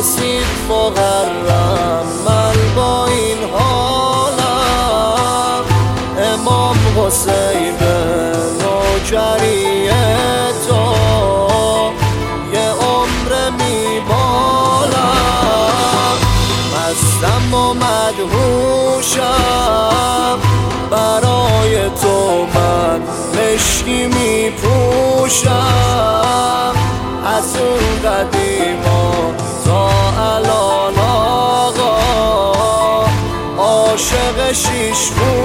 رسید محرم، من با این حالم امام حسین نوکری تو یه عمر میبالم، مستم و مدهوشم، برای تو من مشکی میپوشم، از اون قدیما تا الان آقا عاشق شیش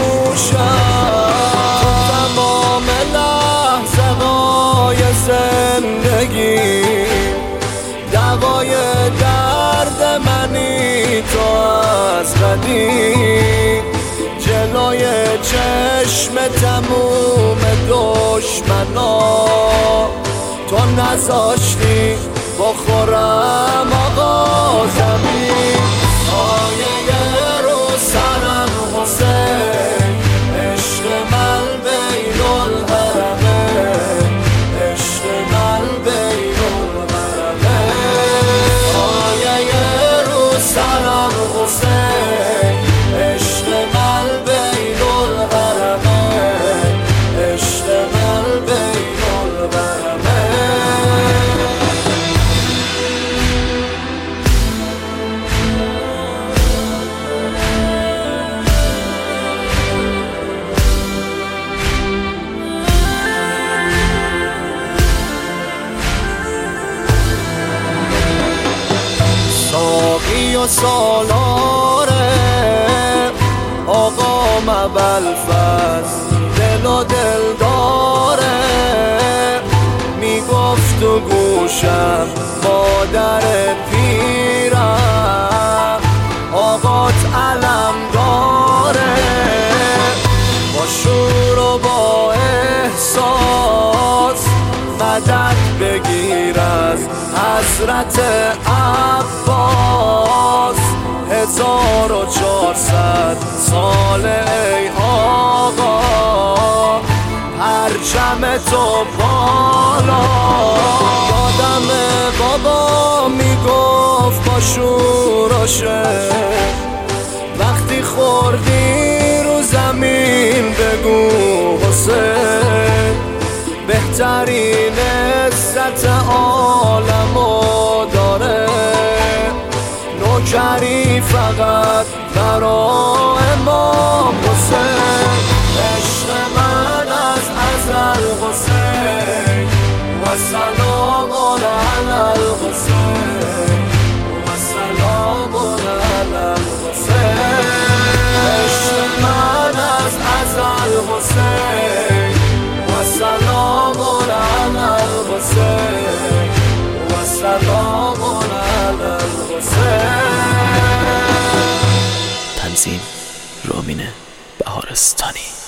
موشم. تمام لحظه های زندگی دوای درد منی تو، از قدیم جلوی چشم تموم دشمنا تو نذاشتی بخورم آقا زمین. سایه رو سرم حسین، عشق من بین الحرمه، عشق من بین الحرمه. سایه رو سرم حسین، عشق من بین الحرمه، عشق من بین الحرمه. ساقی و سالاره آقا مبلفز، دل و دل داره، میگفت تو گوشم مادر پیرم، آقات علم داره، با شور و با احساس مدد بگیر از حضرت عباس. 1400 سال ای آقا پرچم تو بالا. یادم بابا میگفت با شور و شعر، وقتی خوردی رو زمین بگو حسین، بهترین عزت عالمو داره، نوکری فقط برای امام حسین. عشق من از ازل حسین، و سلام علی الحسین، و سلام علی الحسین. عشق من از ازل حسین، و سلام علی الحسین، و سلام علی الحسین. تنظیم رامین بهارستانی.